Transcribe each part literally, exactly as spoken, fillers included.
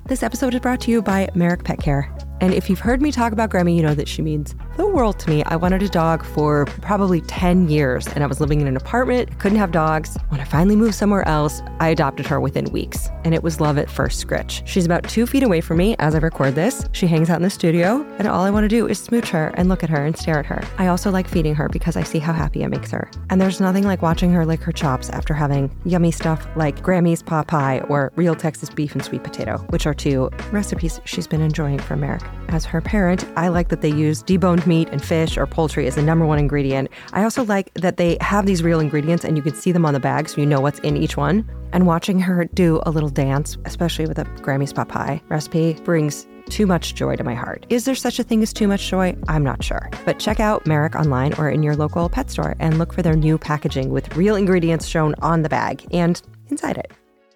This episode is brought to you by Merrick Pet Care. And if you've heard me talk about Grammy, you know that she means the world to me. I wanted a dog for probably ten years, and I was living in an apartment, couldn't have dogs. When I finally moved somewhere else, I adopted her within weeks, and it was love at first scritch. She's about two feet away from me as I record this. She hangs out in the studio, and all I want to do is smooch her and look at her and stare at her. I also like feeding her because I see how happy it makes her. And there's nothing like watching her lick her chops after having yummy stuff like Grammy's pot pie or real Texas beef and sweet potato, which are two recipes she's been enjoying from Merrick. As her parent, I like that they use deboned meat and fish or poultry as the number one ingredient. I also like that they have these real ingredients and you can see them on the bag so you know what's in each one. And watching her do a little dance, especially with a Grammy's pot pie recipe, brings too much joy to my heart. Is there such a thing as too much joy? I'm not sure. But check out Merrick online or in your local pet store and look for their new packaging with real ingredients shown on the bag and inside it.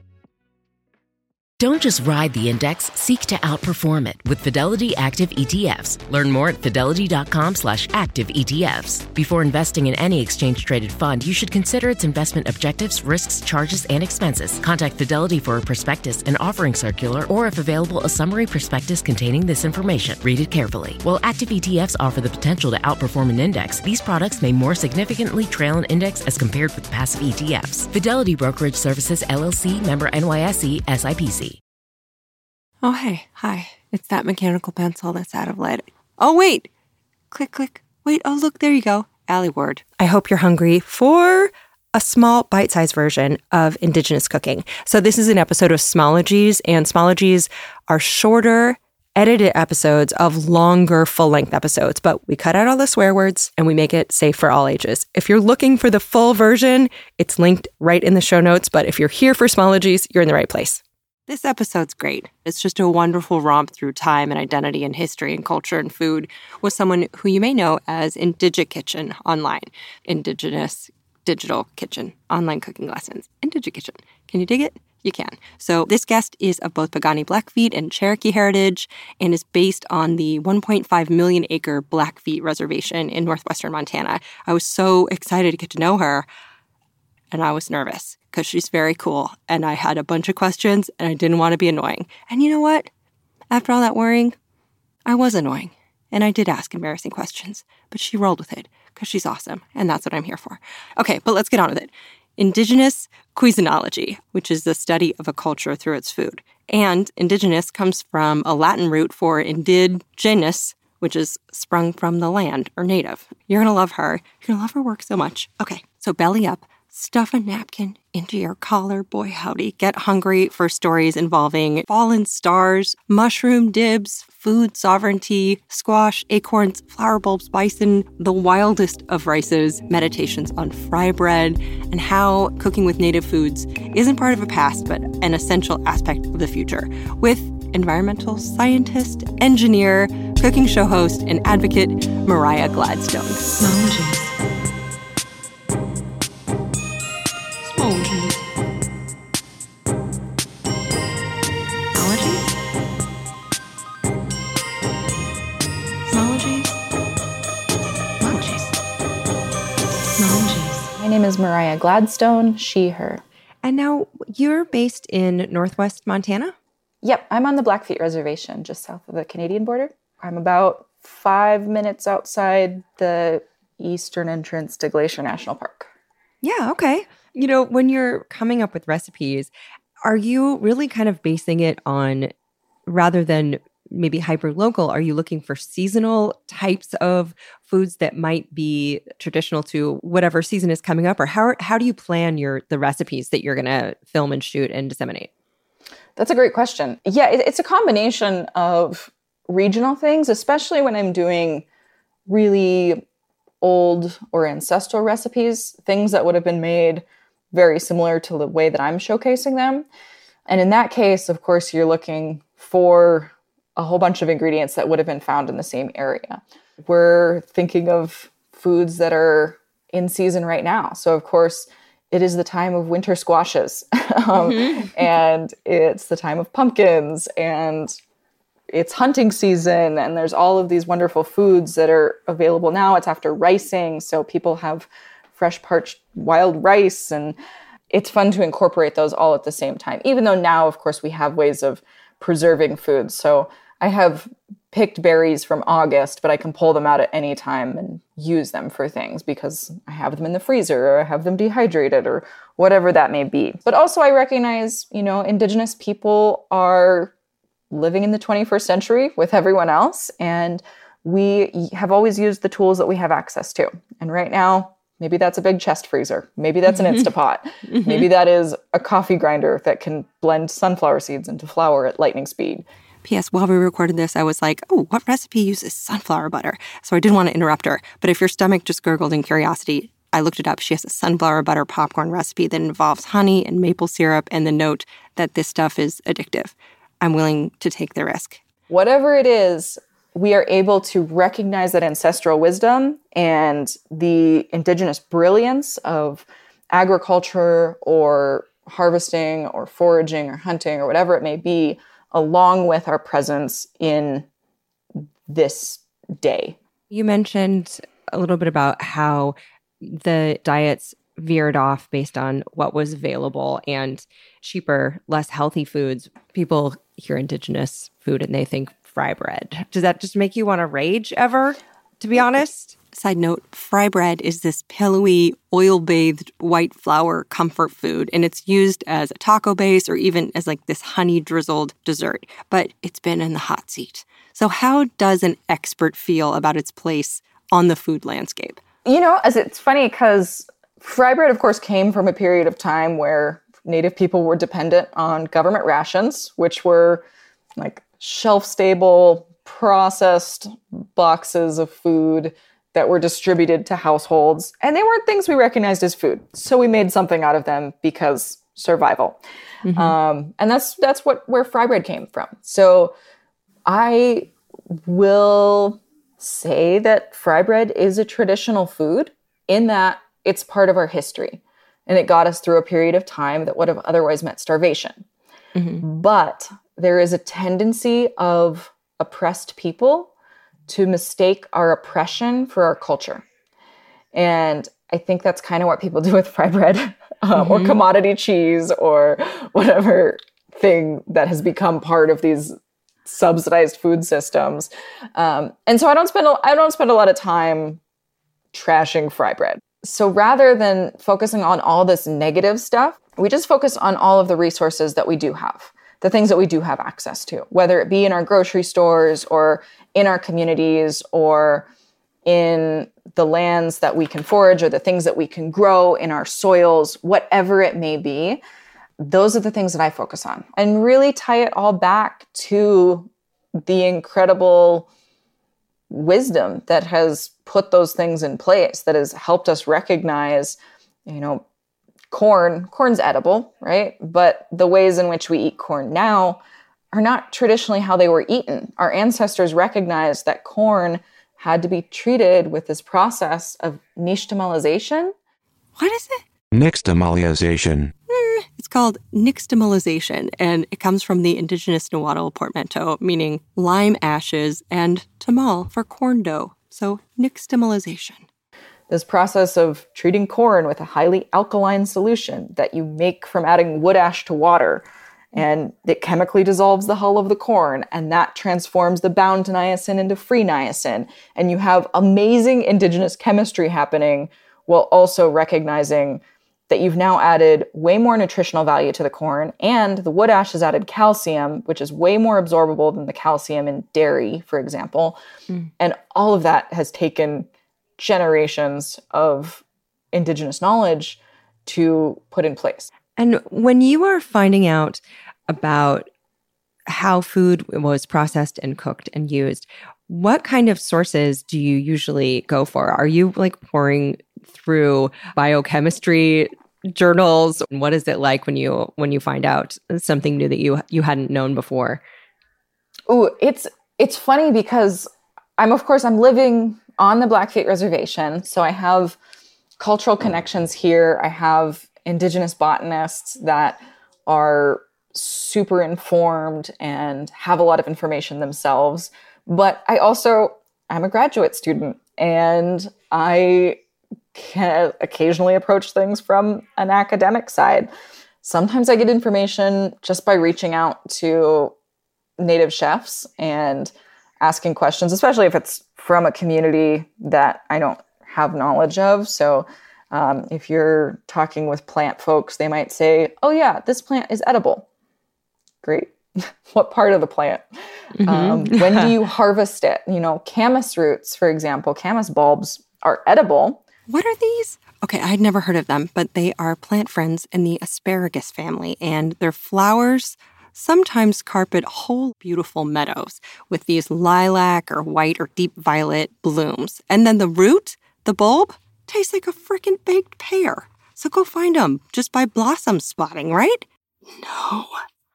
Don't just ride the index, seek to outperform it with Fidelity Active E T Fs. Learn more at fidelity.com slash active ETFs. Before investing in any exchange-traded fund, you should consider its investment objectives, risks, charges, and expenses. Contact Fidelity for a prospectus, an offering circular, or if available, a summary prospectus containing this information. Read it carefully. While active E T Fs offer the potential to outperform an index, these products may more significantly trail an index as compared with passive E T Fs. Fidelity Brokerage Services, L L C, member N Y S E, S I P C. Oh, hey, hi. It's that mechanical pencil that's out of lead. Oh, wait. Click, click. Wait, oh, look, there you go. Allie Ward. I hope you're hungry for a small bite-sized version of Indigenous cooking. So this is an episode of Smologies, and Smologies are shorter, edited episodes of longer, full-length episodes. But we cut out all the swear words, and we make it safe for all ages. If you're looking for the full version, it's linked right in the show notes. But if you're here for Smologies, you're in the right place. This episode's great. It's just a wonderful romp through time and identity and history and culture and food with someone who you may know as IndigiKitchen online. Indigenous Digital Kitchen, online cooking lessons. IndigiKitchen. Can you dig it? You can. So this guest is of both Piikani Blackfeet and Cherokee heritage and is based on the one point five million acre Blackfeet Reservation in northwestern Montana. I was so excited to get to know her, and I was nervous because she's very cool, and I had a bunch of questions, and I didn't want to be annoying. And you know what? After all that worrying, I was annoying, and I did ask embarrassing questions, but she rolled with it because she's awesome, and that's what I'm here for. Okay, but let's get on with it. Indigenous cuisinology, which is the study of a culture through its food. And indigenous comes from a Latin root for indigenous, which is sprung from the land or native. You're going to love her. You're going to love her work so much. Okay, so belly up. Stuff a napkin into your collar, boy howdy. Get hungry for stories involving fallen stars, mushroom dibs, food sovereignty, squash, acorns, flower bulbs, bison, the wildest of rices, meditations on fry bread, and how cooking with native foods isn't part of a past, but an essential aspect of the future. With environmental scientist, engineer, cooking show host, and advocate, Mariah Gladstone. Smologies. My name is Mariah Gladstone, she, her. And now you're based in Northwest Montana? Yep, I'm on the Blackfeet Reservation, just south of the Canadian border. I'm about five minutes outside the eastern entrance to Glacier National Park. Yeah, okay. You know, when you're coming up with recipes, are you really kind of basing it on, rather than maybe hyper-local, are you looking for seasonal types of foods that might be traditional to whatever season is coming up? Or how how do you plan your the recipes that you're going to film and shoot and disseminate? That's a great question. Yeah, it, it's a combination of regional things, especially when I'm doing really old or ancestral recipes, things that would have been made very similar to the way that I'm showcasing them. And in that case, of course, you're looking for a whole bunch of ingredients that would have been found in the same area. We're thinking of foods that are in season right now. So, of course, it is the time of winter squashes, um, mm-hmm. and it's the time of pumpkins, and it's hunting season, and there's all of these wonderful foods that are available now. It's after ricing, so people have fresh parched wild rice, and it's fun to incorporate those all at the same time, even though now, of course, we have ways of preserving foods. So I have picked berries from August, but I can pull them out at any time and use them for things because I have them in the freezer or I have them dehydrated or whatever that may be. But also I recognize, you know, Indigenous people are living in the twenty-first century with everyone else, and we have always used the tools that we have access to. And right now, maybe that's a big chest freezer. Maybe that's an Instapot. Mm-hmm. Maybe that is a coffee grinder that can blend sunflower seeds into flour at lightning speed. P S. While we recorded this, I was like, oh, what recipe uses sunflower butter? So I didn't want to interrupt her. But if your stomach just gurgled in curiosity, I looked it up. She has a sunflower butter popcorn recipe that involves honey and maple syrup and the note that this stuff is addictive. I'm willing to take the risk. Whatever it is, we are able to recognize that ancestral wisdom and the Indigenous brilliance of agriculture or harvesting or foraging or hunting or whatever it may be, along with our presence in this day. You mentioned a little bit about how the diets veered off based on what was available and cheaper, less healthy foods. People hear Indigenous food and they think fry bread. Does that just make you want to rage ever, to be honest? Side note, fry bread is this pillowy, oil-bathed white flour comfort food, and it's used as a taco base or even as like this honey-drizzled dessert, but it's been in the hot seat. So how does an expert feel about its place on the food landscape? You know, as it's funny because fry bread, of course, came from a period of time where Native people were dependent on government rations, which were like shelf-stable, processed boxes of food that were distributed to households. And they weren't things we recognized as food. So we made something out of them because survival. Mm-hmm. Um, and that's that's what where fry bread came from. So I will say that fry bread is a traditional food in that it's part of our history. And it got us through a period of time that would have otherwise meant starvation. Mm-hmm. But there is a tendency of oppressed people to mistake our oppression for our culture. And I think that's kind of what people do with fry bread um, mm-hmm. or commodity cheese or whatever thing that has become part of these subsidized food systems. Um, and so I don't spend a, I don't spend a lot of time trashing fry bread. So rather than focusing on all this negative stuff, we just focus on all of the resources that we do have, the things that we do have access to, whether it be in our grocery stores or in our communities or in the lands that we can forage or the things that we can grow in our soils, whatever it may be. Those are the things that I focus on and really tie it all back to the incredible wisdom that has put those things in place, that has helped us recognize, you know, corn, corn's edible, right? But the ways in which we eat corn now are not traditionally how they were eaten. Our ancestors recognized that corn had to be treated with this process of nixtamalization. What is it? Nixtamalization. Mm, it's called nixtamalization, and it comes from the indigenous Nahuatl portmanteau, meaning lime ashes, and tamal for corn dough. So nixtamalization. This process of treating corn with a highly alkaline solution that you make from adding wood ash to water, and it chemically dissolves the hull of the corn, and that transforms the bound niacin into free niacin. And you have amazing indigenous chemistry happening while also recognizing that you've now added way more nutritional value to the corn, and the wood ash has added calcium, which is way more absorbable than the calcium in dairy, for example. Mm. And all of that has taken generations of indigenous knowledge to put in place. And when you are finding out about how food was processed and cooked and used, what kind of sources do you usually go for? Are you like pouring through biochemistry journals? What is it like when you when you find out something new that you you hadn't known before? Oh, it's it's funny because I'm of course I'm living on the Blackfeet Reservation, so I have cultural connections here. I have indigenous botanists that are super informed and have a lot of information themselves. But I also, I'm a graduate student, and I can occasionally approach things from an academic side. Sometimes I get information just by reaching out to native chefs and asking questions, especially if it's from a community that I don't have knowledge of. So um, if you're talking with plant folks, they might say, oh yeah, this plant is edible. Great. What part of the plant? Mm-hmm. Um, when do you harvest it? You know, camas roots, for example, camas bulbs are edible. What are these? Okay, I'd never heard of them, but they are plant friends in the asparagus family, and their flowers sometimes carpet whole beautiful meadows with these lilac or white or deep violet blooms. And then the root, the bulb, tastes like a freaking baked pear. So go find them just by blossom spotting, right? No.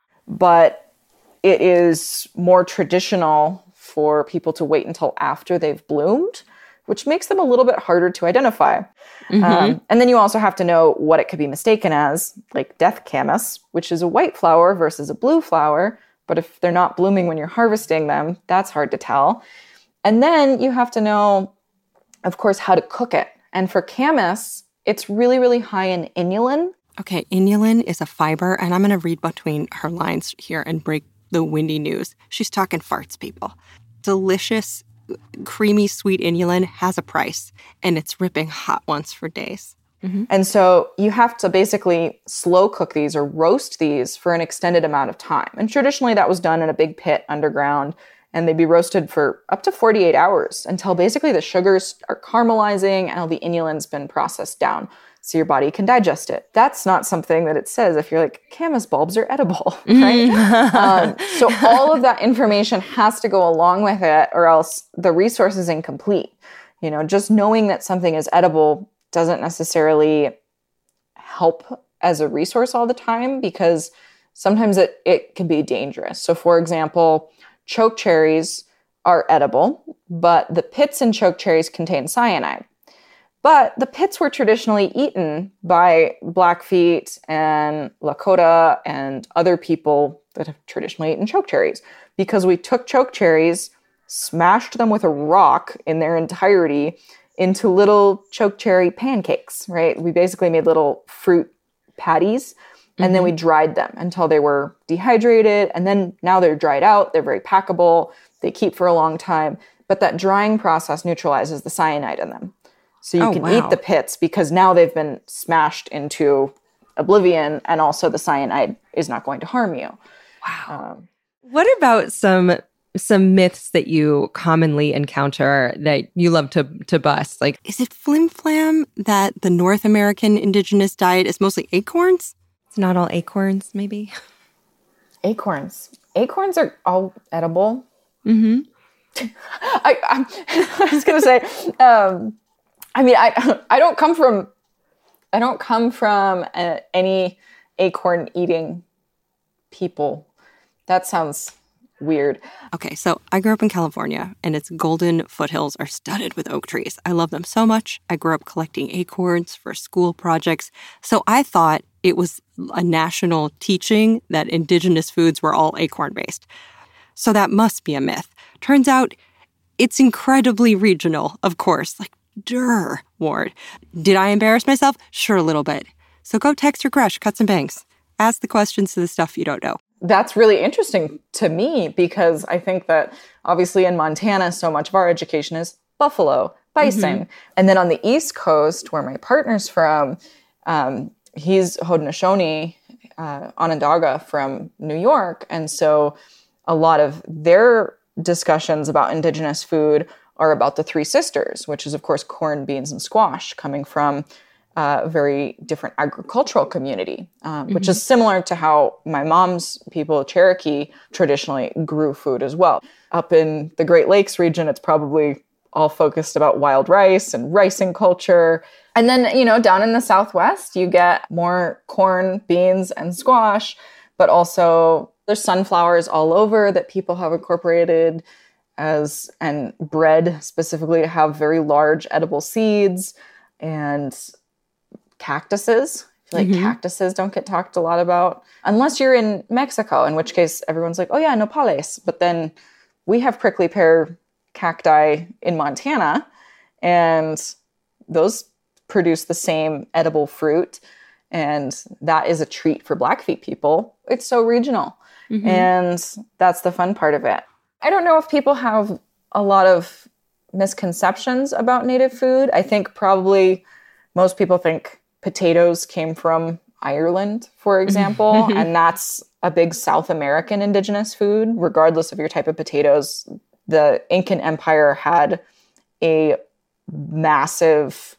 But it is more traditional for people to wait until after they've bloomed, which makes them a little bit harder to identify. Mm-hmm. Um, and then you also have to know what it could be mistaken as, like death camas, which is a white flower versus a blue flower. But if they're not blooming when you're harvesting them, that's hard to tell. And then you have to know, of course, how to cook it. And for camas, it's really, really high in inulin. Okay, inulin is a fiber, and I'm going to read between her lines here and break the windy news. She's talking farts, people. Delicious, creamy, sweet inulin has a price, and it's ripping hot ones for days. Mm-hmm. And so you have to basically slow cook these or roast these for an extended amount of time. And traditionally that was done in a big pit underground, and they'd be roasted for up to forty-eight hours until basically the sugars are caramelizing and all the inulin's been processed down so your body can digest it. That's not something that it says if you're like, camas bulbs are edible, right? um, so all of that information has to go along with it, or else the resource is incomplete. You know, just knowing that something is edible doesn't necessarily help as a resource all the time, because sometimes it, it can be dangerous. So for example, choke cherries are edible, but the pits in choke cherries contain cyanide. But the pits were traditionally eaten by Blackfeet and Lakota and other people that have traditionally eaten choke cherries, because we took choke cherries, smashed them with a rock in their entirety into little choke cherry pancakes, right? We basically made little fruit patties, and mm-hmm. then we dried them until they were dehydrated. And then now they're dried out. They're very packable. They keep for a long time. But that drying process neutralizes the cyanide in them. So you oh, can wow. eat the pits because now they've been smashed into oblivion, and also the cyanide is not going to harm you. Wow. Um, what about some some myths that you commonly encounter that you love to to bust? Like, is it flim flam that the North American indigenous diet is mostly acorns? It's not all acorns, maybe? Acorns. Acorns are all edible. Mm-hmm. I, I'm, I was going to say... Um, I mean, I I don't come from I don't come from a, any acorn eating people. That sounds weird. Okay, so I grew up in California, and its golden foothills are studded with oak trees. I love them so much. I grew up collecting acorns for school projects. So I thought it was a national teaching that indigenous foods were all acorn-based. So that must be a myth. Turns out it's incredibly regional, of course. Like, Durr, Ward. Did I embarrass myself? Sure, a little bit. So go text your crush, Cuts and Banks. Ask the questions to the stuff you don't know. That's really interesting to me, because I think that obviously in Montana, so much of our education is buffalo, bison. Mm-hmm. And then on the East Coast, where my partner's from, um, he's Haudenosaunee, uh, Onondaga from New York. And so a lot of their discussions about indigenous food are about the Three Sisters, which is, of course, corn, beans, and squash, coming from uh, a very different agricultural community, um, mm-hmm. which is similar to how my mom's people, Cherokee, traditionally grew food as well. Up in the Great Lakes region, it's probably all focused about wild rice and ricing culture. And then, you know, down in the Southwest, you get more corn, beans, and squash, but also there's sunflowers all over that people have incorporated as, and bred specifically to have very large edible seeds, and cactuses. I feel like mm-hmm. cactuses don't get talked a lot about unless you're in Mexico, in which case everyone's like, oh yeah, nopales. But then we have prickly pear cacti in Montana, and those produce the same edible fruit. And that is a treat for Blackfeet people. It's so regional. Mm-hmm. And that's the fun part of it. I don't know if people have a lot of misconceptions about Native food. I think probably most people think potatoes came from Ireland, for example, and that's a big South American indigenous food. Regardless of your type of potatoes, the Incan Empire had a massive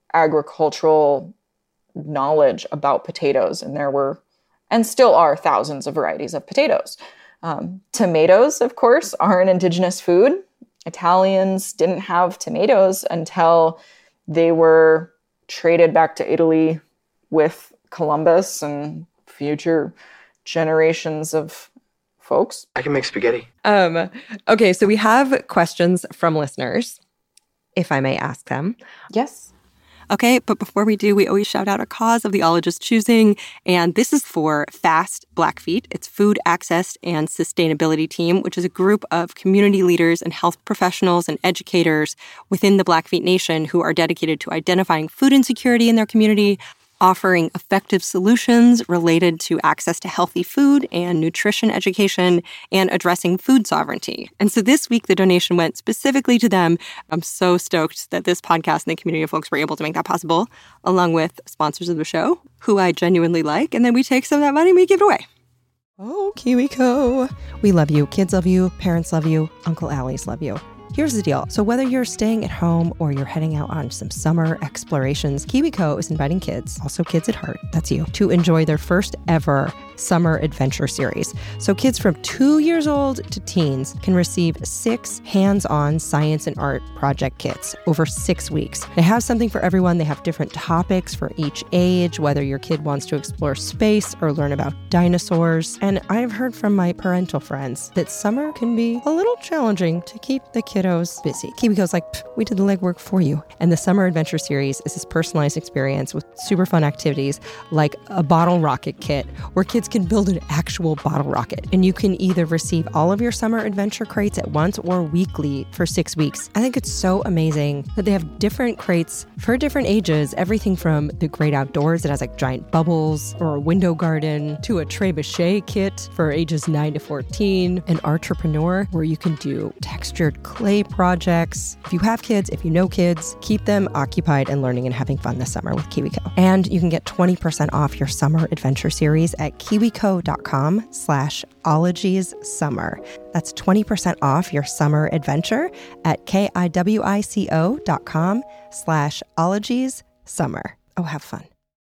agricultural knowledge about potatoes, and there were, and still are, thousands of varieties of potatoes. Um, tomatoes, of course, are an indigenous food. Italians didn't have tomatoes until they were traded back to Italy with Columbus and future generations of folks. I can make spaghetti. Um, okay, so we have questions from listeners, if I may ask them. Yes. Okay, but before we do, we always shout out a cause of the ologist's choosing, and this is for FAST Blackfeet. It's Food Access and Sustainability Team, which is a group of community leaders and health professionals and educators within the Blackfeet Nation who are dedicated to identifying food insecurity in their community, offering effective solutions related to access to healthy food and nutrition education, and addressing food sovereignty. And so this week, the donation went specifically to them. I'm so stoked that this podcast and the community of folks were able to make that possible, along with sponsors of the show, who I genuinely like. And then we take some of that money and we give it away. Oh, KiwiCo. We love you. Kids love you. Parents love you. Uncle Allie's love you. Here's the deal. So whether you're staying at home or you're heading out on some summer explorations, KiwiCo is inviting kids, also kids at heart, that's you, to enjoy their first ever summer adventure series. So kids from two years old to teens can receive six hands-on science and art project kits over six weeks. They have something for everyone. They have different topics for each age, whether your kid wants to explore space or learn about dinosaurs. And I've heard from my parental friends that summer can be a little challenging to keep the kiddos busy. KiwiCo's like, we did the legwork for you. And the Summer Adventure Series is this personalized experience with super fun activities like a bottle rocket kit where kids can build an actual bottle rocket. And you can either receive all of your summer adventure crates at once or weekly for six weeks. I think it's so amazing that they have different crates for different ages, everything from the great outdoors that has like giant bubbles or a window garden to a trebuchet kit for ages nine to fourteen, an entrepreneur where you can do textured clay projects. If you have kids, if you know kids, keep them occupied and learning and having fun this summer with KiwiCo. And you can get twenty percent off your summer adventure series at kiwico.com slash ologies summer. That's twenty percent off your summer adventure at K-I-W-I-C-O dot com slash ologies summer. Oh, have fun.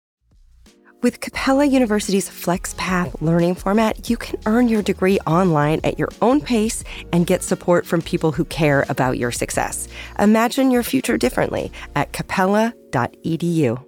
With Capella University's FlexPath learning format, you can earn your degree online at your own pace and get support from people who care about your success. Imagine your future differently at capella dot e d u.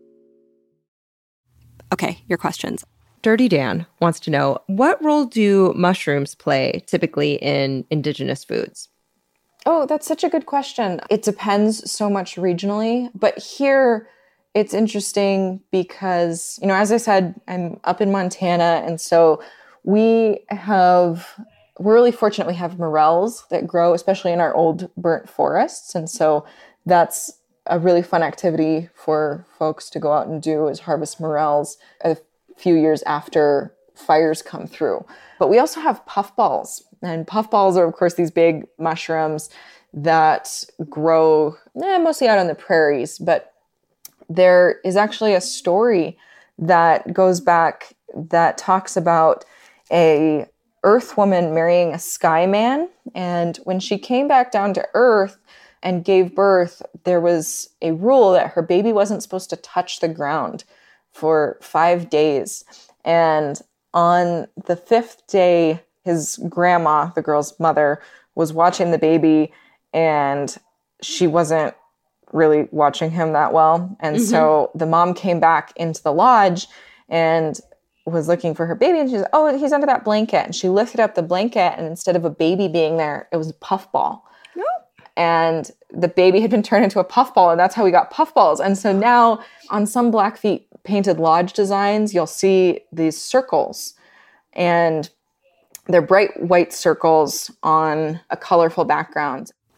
Okay, your questions. Dirty Dan wants to know, what role do mushrooms play typically in indigenous foods? Oh, that's such a good question. It depends so much regionally, but here it's interesting because, you know, as I said, I'm up in Montana, and so we have, we're really fortunate we have morels that grow, especially in our old burnt forests, and so that's a really fun activity for folks to go out and do, is harvest morels a few years after fires come through. But we also have puffballs, and puffballs are, of course, these big mushrooms that grow eh, mostly out on the prairies, but there is actually a story that goes back that talks about a earth woman marrying a sky man. And when she came back down to earth and gave birth, there was a rule that her baby wasn't supposed to touch the ground for five days. And on the fifth day, his grandma, the girl's mother, was watching the baby, and she wasn't really watching him that well. And mm-hmm. so the mom came back into the lodge and was looking for her baby, and she said, oh, he's under that blanket. And she lifted up the blanket, and instead of a baby being there, it was a puffball. No. And the baby had been turned into a puffball, and that's how we got puffballs. And so now on some Blackfeet painted lodge designs, you'll see these circles, and they're bright white circles on a colorful background.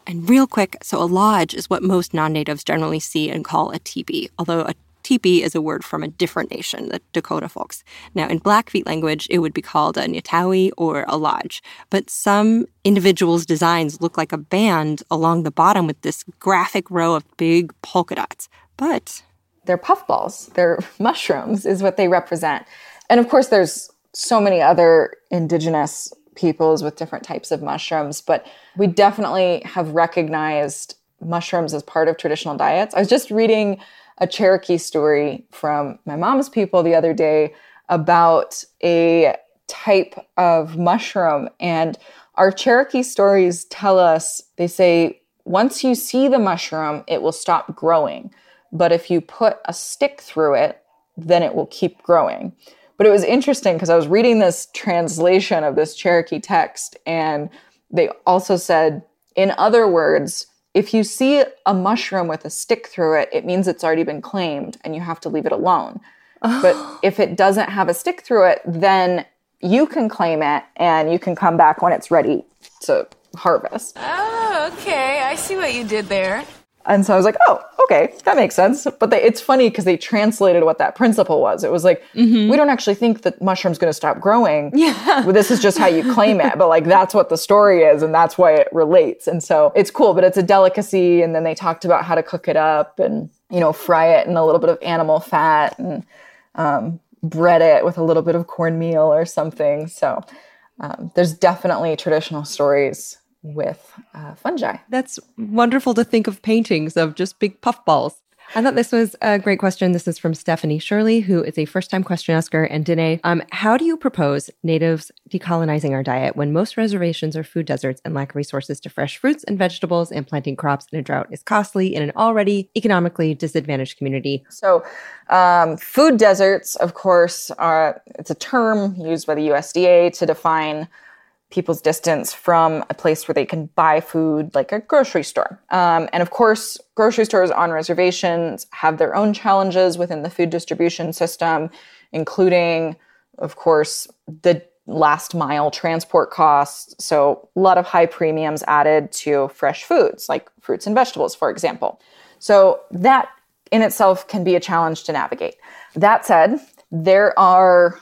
And real quick, so a lodge is what most non-natives generally see and call a teepee, although a teepee is a word from a different nation, the Dakota folks. Now, in Blackfeet language, it would be called a nitawi or a lodge. But some individuals' designs look like a band along the bottom with this graphic row of big polka dots. But they're puffballs. They're mushrooms is what they represent. And of course, there's so many other indigenous peoples with different types of mushrooms, but we definitely have recognized mushrooms as part of traditional diets. I was just reading a Cherokee story from my mom's people the other day about a type of mushroom. And our Cherokee stories tell us, they say, once you see the mushroom, it will stop growing. But if you put a stick through it, then it will keep growing. But it was interesting because I was reading this translation of this Cherokee text, and they also said, in other words, if you see a mushroom with a stick through it, it means it's already been claimed and you have to leave it alone. Oh. But if it doesn't have a stick through it, then you can claim it and you can come back when it's ready to harvest. Oh, okay. I see what you did there. And so I was like, oh, okay, that makes sense. But they, it's funny because they translated what that principle was. It was like, mm-hmm. we don't actually think that mushroom's going to stop growing. Yeah. Well, this is just how you claim it. But like, that's what the story is. And that's why it relates. And so it's cool, but it's a delicacy. And then they talked about how to cook it up and, you know, fry it in a little bit of animal fat and um, bread it with a little bit of cornmeal or something. So um, there's definitely traditional stories with uh, fungi. That's wonderful to think of paintings of just big puffballs. I thought this was a great question. This is from Stephanie Shirley, who is a first-time question asker. And Danae, um, how do you propose natives decolonizing our diet when most reservations are food deserts and lack resources to fresh fruits and vegetables, and planting crops in a drought is costly in an already economically disadvantaged community? So um, food deserts, of course, are it's a term used by the U S D A to define people's distance from a place where they can buy food, like a grocery store. Um, and of course, grocery stores on reservations have their own challenges within the food distribution system, including, of course, the last mile transport costs. So a lot of high premiums added to fresh foods, like fruits and vegetables, for example. So that in itself can be a challenge to navigate. That said, there are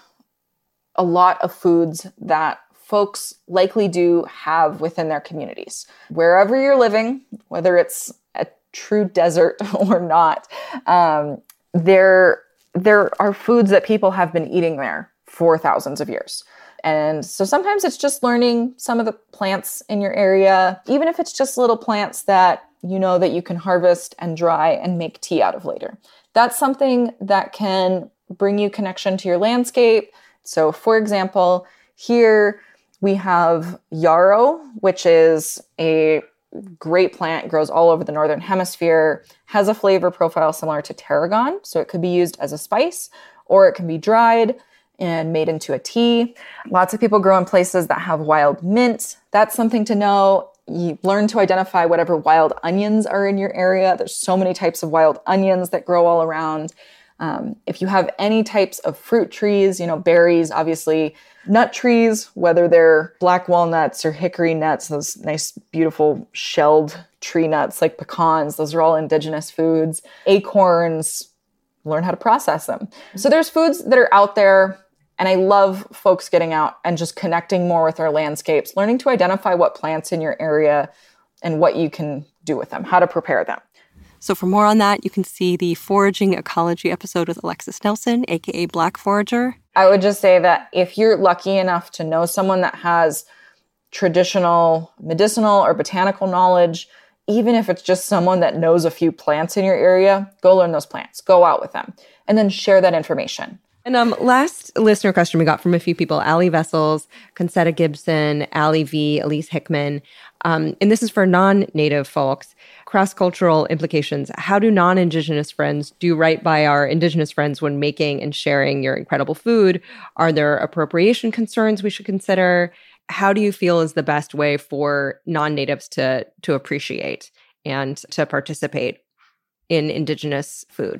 a lot of foods that folks likely do have within their communities. Wherever you're living, whether it's a true desert or not, um, there, there are foods that people have been eating there for thousands of years. And so sometimes it's just learning some of the plants in your area, even if it's just little plants that you know that you can harvest and dry and make tea out of later. That's something that can bring you connection to your landscape. So for example, here, we have yarrow, which is a great plant, grows all over the Northern Hemisphere, has a flavor profile similar to tarragon. So it could be used as a spice, or it can be dried and made into a tea. Lots of people grow in places that have wild mint. That's something to know. You learn to identify whatever wild onions are in your area. There's so many types of wild onions that grow all around. Um, if you have any types of fruit trees, you know, berries, obviously, nut trees, whether they're black walnuts or hickory nuts, those nice, beautiful shelled tree nuts like pecans, those are all indigenous foods. Acorns, learn how to process them. So there's foods that are out there, and I love folks getting out and just connecting more with our landscapes, learning to identify what plants in your area and what you can do with them, how to prepare them. So for more on that, you can see the Foraging Ecology episode with Alexis Nelson, a k a. Black Forager. I would just say that if you're lucky enough to know someone that has traditional medicinal or botanical knowledge, even if it's just someone that knows a few plants in your area, go learn those plants, go out with them, and then share that information. And um, last listener question we got from a few people, Allie Vessels, Concetta Gibson, Allie V, Elise Hickman. Um, and this is for non-Native folks. Cross-cultural implications. How do non-Indigenous friends do right by our Indigenous friends when making and sharing your incredible food? Are there appropriation concerns we should consider? How do you feel is the best way for non-Natives to, to appreciate and to participate in Indigenous food?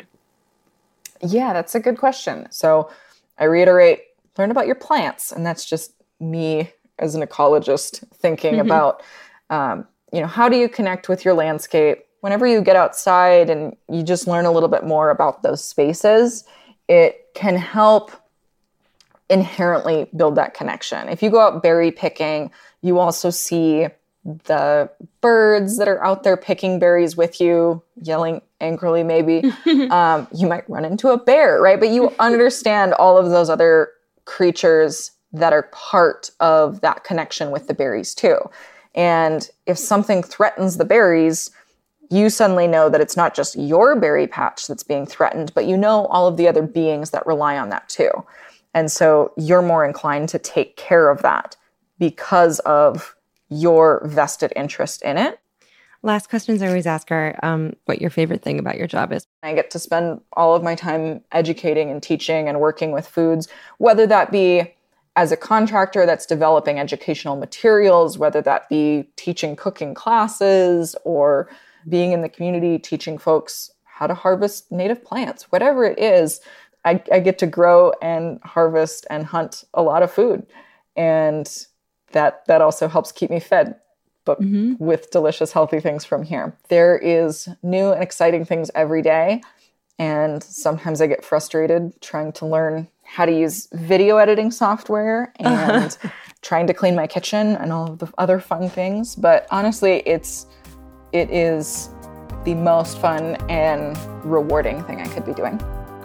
Yeah, that's a good question. So I reiterate, learn about your plants. And that's just me as an ecologist thinking mm-hmm. about um, you know, how do you connect with your landscape? Whenever you get outside and you just learn a little bit more about those spaces, it can help inherently build that connection. If you go out berry picking, you also see the birds that are out there picking berries with you, yelling angrily maybe. um, you might run into a bear, right? But you understand all of those other creatures that are part of that connection with the berries too. And if something threatens the berries, you suddenly know that it's not just your berry patch that's being threatened, but you know all of the other beings that rely on that too. And so you're more inclined to take care of that because of your vested interest in it. Last questions I always ask are um, what your favorite thing about your job is. I get to spend all of my time educating and teaching and working with foods, whether that be as a contractor that's developing educational materials, whether that be teaching cooking classes or being in the community teaching folks how to harvest native plants, whatever it is, I, I get to grow and harvest and hunt a lot of food. And that that also helps keep me fed, but mm-hmm. with delicious, healthy things from here. There is new and exciting things every day. And sometimes I get frustrated trying to learn how to use video editing software and trying to clean my kitchen and all of the other fun things. But honestly, it's it is the most fun and rewarding thing I could be doing.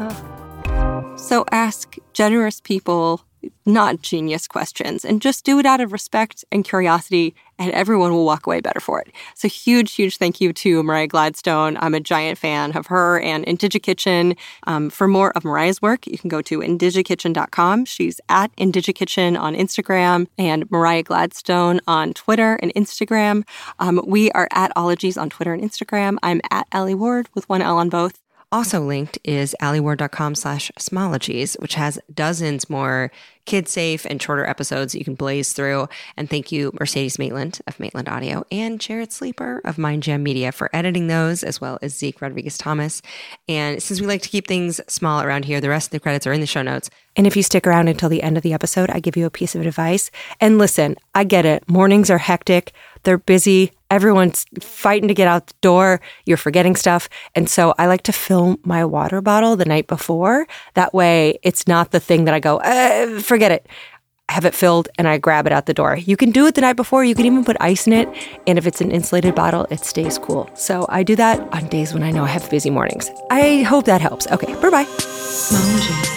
Oh. So ask generous people, not genius questions, and just do it out of respect and curiosity, and everyone will walk away better for it. So huge, huge thank you to Mariah Gladstone. I'm a giant fan of her and IndigiKitchen. Um, for more of Mariah's work, you can go to indigikitchen dot com. She's at IndigiKitchen on Instagram and Mariah Gladstone on Twitter and Instagram. Um, we are at Ologies on Twitter and Instagram. I'm at Allie Ward with one L on both. Also linked is allieward.com slash smologies, which has dozens more kid-safe and shorter episodes you can blaze through. And thank you, Mercedes Maitland of Maitland Audio and Jared Sleeper of Mind Jam Media for editing those, as well as Zeke Rodriguez-Thomas. And since we like to keep things small around here, the rest of the credits are in the show notes. And if you stick around until the end of the episode, I give you a piece of advice. And listen, I get it. Mornings are hectic. They're busy. Everyone's fighting to get out the door. You're forgetting stuff. And so I like to fill my water bottle the night before. That way it's not the thing that I go, uh, forget it. I have it filled and I grab it out the door. You can do it the night before. You can even put ice in it. And if it's an insulated bottle, it stays cool. So I do that on days when I know I have busy mornings. I hope that helps. Okay, bye-bye. Smologies.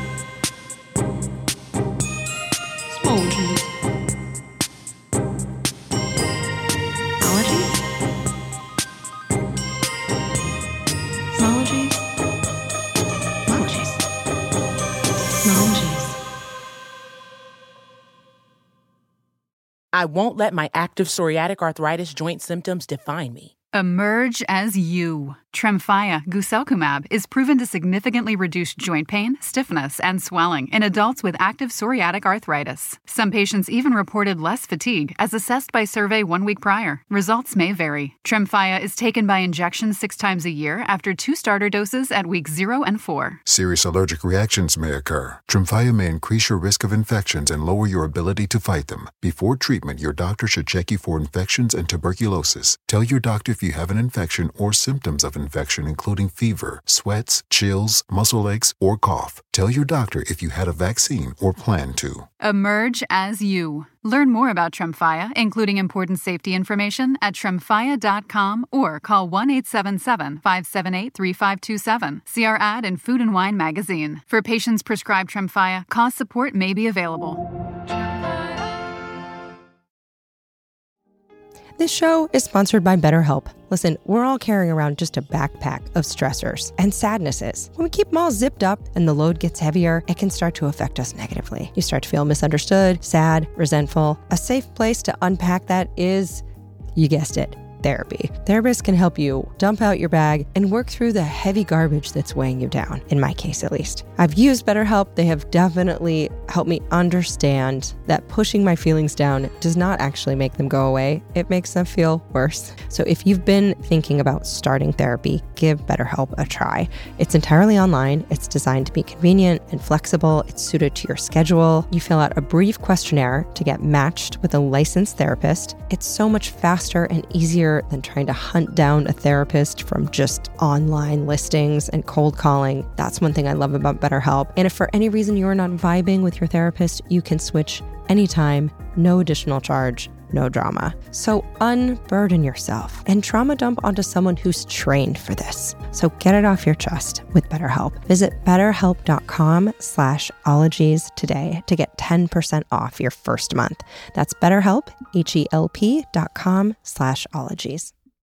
Smologies. I won't let my active psoriatic arthritis joint symptoms define me. Emerge as you. Tremfya guselkumab is proven to significantly reduce joint pain, stiffness, and swelling in adults with active psoriatic arthritis. Some patients even reported less fatigue as assessed by survey one week prior. Results may vary. Tremfya is taken by injection six times a year after two starter doses at weeks zero and four. Serious allergic reactions may occur. Tremfya may increase your risk of infections and lower your ability to fight them. Before treatment, your doctor should check you for infections and tuberculosis. Tell your doctor if you have an infection or symptoms of infection, including fever, sweats, chills, muscle aches, or cough. Tell your doctor if you had a vaccine or plan to. Emerge as you. Learn more about Tremfya, including important safety information, at tremfya dot com or call one eight seven seven, five seven eight, three five two seven. See our ad in Food and Wine magazine. For patients prescribed Tremfya, cost support may be available. This show is sponsored by BetterHelp. Listen, we're all carrying around just a backpack of stressors and sadnesses. When we keep them all zipped up and the load gets heavier, it can start to affect us negatively. You start to feel misunderstood, sad, resentful. A safe place to unpack that is, you guessed it, therapy. Therapists can help you dump out your bag and work through the heavy garbage that's weighing you down, in my case at least. I've used BetterHelp. They have definitely helped me understand that pushing my feelings down does not actually make them go away. It makes them feel worse. So if you've been thinking about starting therapy, give BetterHelp a try. It's entirely online. It's designed to be convenient and flexible. It's suited to your schedule. You fill out a brief questionnaire to get matched with a licensed therapist. It's so much faster and easier than trying to hunt down a therapist from just online listings and cold calling. That's one thing I love about BetterHelp. And if for any reason you're not vibing with your therapist, you can switch anytime, no additional charge, no drama. So unburden yourself and trauma dump onto someone who's trained for this. So get it off your chest with BetterHelp. Visit betterhelp.com slash ologies today to get ten percent off your first month. That's BetterHelp, H E L P dot com slash ologies.